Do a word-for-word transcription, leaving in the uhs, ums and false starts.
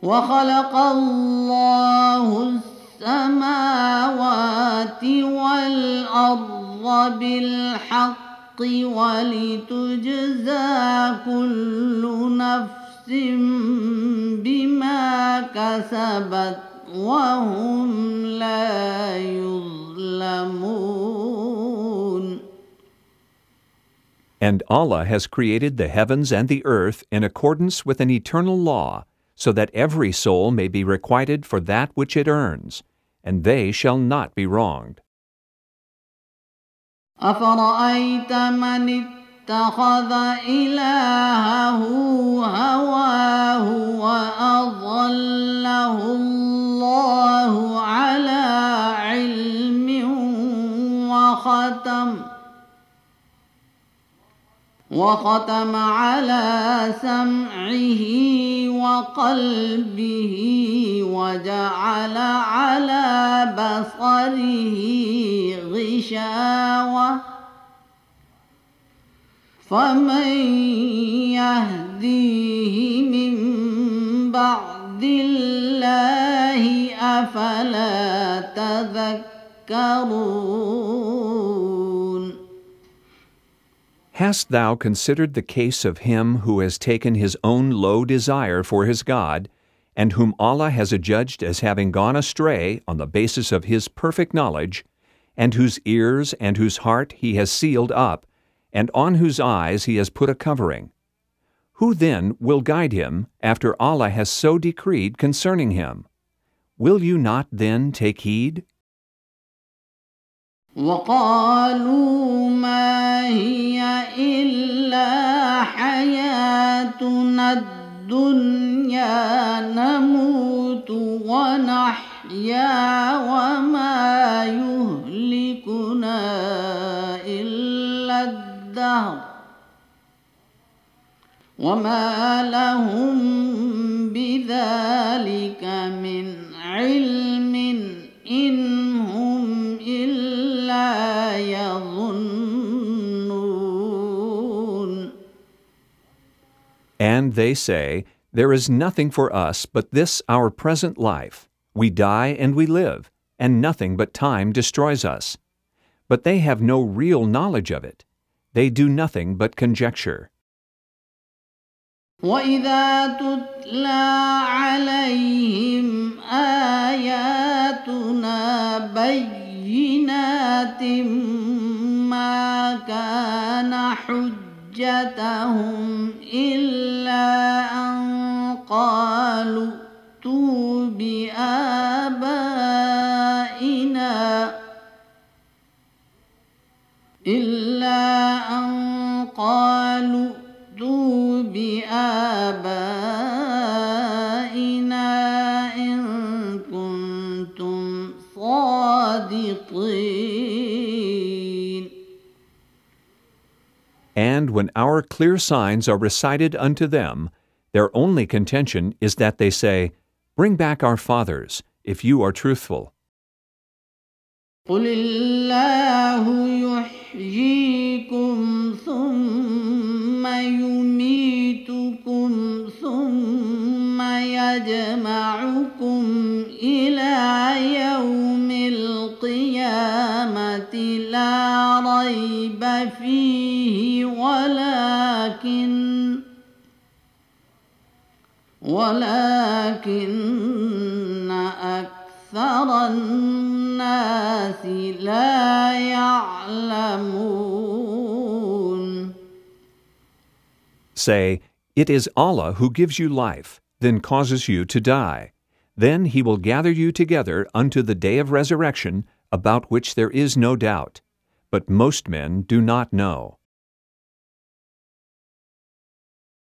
وخلق الله السماوات والأرض بالحق ولتجزى كل نفس بما كسبت وهم لا يظلمون. And Allah has created the heavens and the earth in accordance with an eternal law, so that every soul may be requited for that which it earns, and they shall not be wronged. أفرأيت من اتخذ إلهه هواه وأضله الله على علم وختم وختم على سمعه وقلبه وجعل على بصره غشاوة فمن يهديه من بعد الله أفلا تذكرون. Hast thou considered the case of him who has taken his own low desire for his God, and whom Allah has adjudged as having gone astray on the basis of his perfect knowledge, and whose ears and whose heart he has sealed up, and on whose eyes he has put a covering? Who then will guide him after Allah has so decreed concerning him? Will you not then take heed? وقالوا ما هي إلا حياتنا الدنيا نموت ونحيا وما يهلكنا إلا الدهر وما لهم بذلك من علم إن هم إلا يظنون. And they say, there is nothing for us but this our present life. We die and we live, and nothing but time destroys us. But they have no real knowledge of it. They do nothing but conjecture. وإذا تتلى عليهم آياتنا بينات ما كان حجتهم إلا أن قالوا ائتوا بآبائنا إلا أن قالوا ائتوا بآبائنا إن كنتم صادقين. And when our clear signs are recited unto them, their only contention is that they say, bring back our fathers, if you are truthful. قل الله يحييكم ثم يميتكم ثم يجمعكم إلى يوم القيامة لا ريب فيه ولكن ولكن أكثر الناس لا يعلمون. Say, it is Allah who gives you life, then causes you to die. Then He will gather you together unto the day of resurrection, about which there is no doubt. But most men do not know.